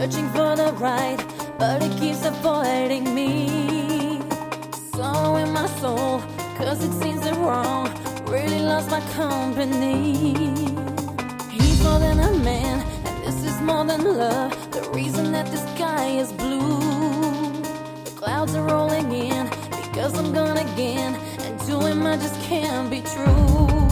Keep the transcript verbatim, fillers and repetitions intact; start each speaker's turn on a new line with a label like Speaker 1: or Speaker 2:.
Speaker 1: searching for the right, but it keeps avoiding me. Sorrow in my soul, cause it seems that wrong really loves my company. He's more than a man, and this is more than love. The reason that the sky is blue, the clouds are rolling in because I'm gone again, and to him I just can't be true.